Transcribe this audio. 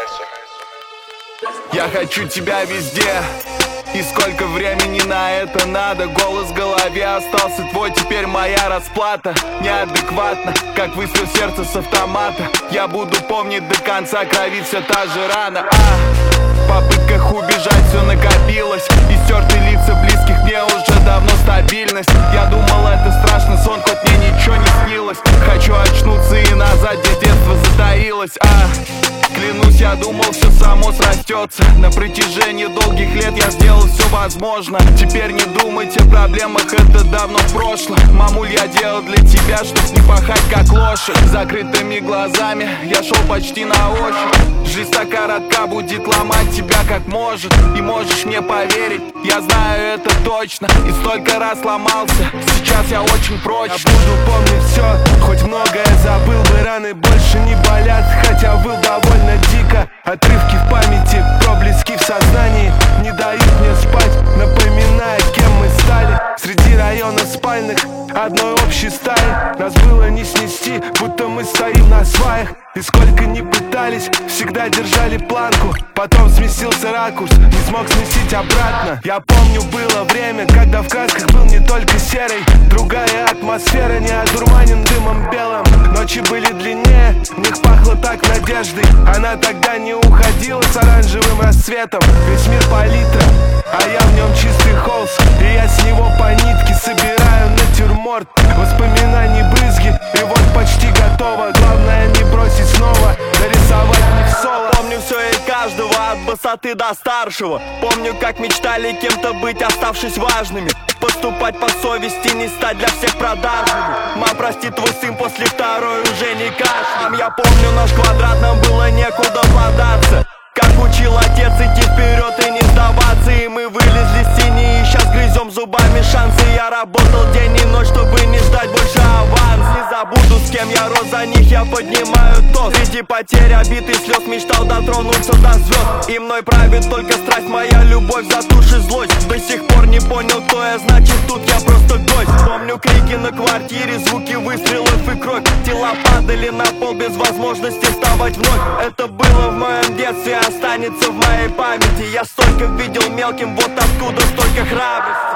Я хочу тебя везде. И сколько времени на это надо? Голос в голове остался твой, теперь моя расплата. Неадекватно, как выстрел сердца с автомата. Я буду помнить до конца, кровит все та же рана. В попытках убежать все накопилось. И стертые лица близких мне уже давно стабильность. Я думал, это страшный сон, хоть мне ничего не снилось. Хочу очнуться и назад, где детство затаилось. Клянусь, я думал, все само срастется. На протяжении долгих лет я сделал все возможно. Теперь не думать о проблемах, это давно в прошлом. Мамуль, я делал для тебя, чтоб не пахать как лошадь. Закрытыми глазами я шел почти на ощупь. Жизнь так коротка, будет ломать тебя как может. И можешь мне поверить, я знаю это точно. И столько раз ломался, сейчас я очень прочь. Я буду помнить все, хоть многое забыл бы. Раны больше не болят, хотя был довольно дико. Отрывки в памяти, проблески в сознании не дают мне спать, напоминая, кем мы стали. Среди районов спальных одной общей стаи нас было не снести, будто мы стоим на сваях. И сколько ни пытались, всегда держали планку. Потом сместился ракурс, не смог сместить обратно. Я помню, было время, когда в красках был не только серый. Другая атмосфера, не одурманен дымом белым. Ночи были длиннее, в них пахло так надеждой. Она тогда не уходила с оранжевым рассветом. Весь мир палитра, а я в нем чистый холст. И я с него по нитке собираю натюрморт. Воспоминаний брызги, и вот почти готово. Главное не бросить снова, нарисовать не в соло. Помню все и каждого, от высоты до старшего. Помню, как мечтали кем-то быть, оставшись важными. Поступать по совести, не стать для всех продажными. Мам, прости, твой сын после второй уже не кашлял. Я помню, наш квадрат, нам было некуда податься. Как учил отец, идти вперед и не сдаваться. И мы вылезли с тени, и сейчас грызем зубами шансы. Я работал день и ночь, чтобы не ждать больше аванс. Не забуду, с кем я рос, за них я поднимаю тост. Среди потерь, обид и слез мечтал дотронуться до звезд. И мной правит только страсть, моя любовь затушит злость. До сих пор не понял, кто я, значит тут я просто гость. Помню крики на квартире, звуки выстрелов и кровь. Тела падали на пол без возможности вставать вновь. Это было в моем детстве, останется в моей памяти. Я столько видел мелким, вот откуда столько храбрость.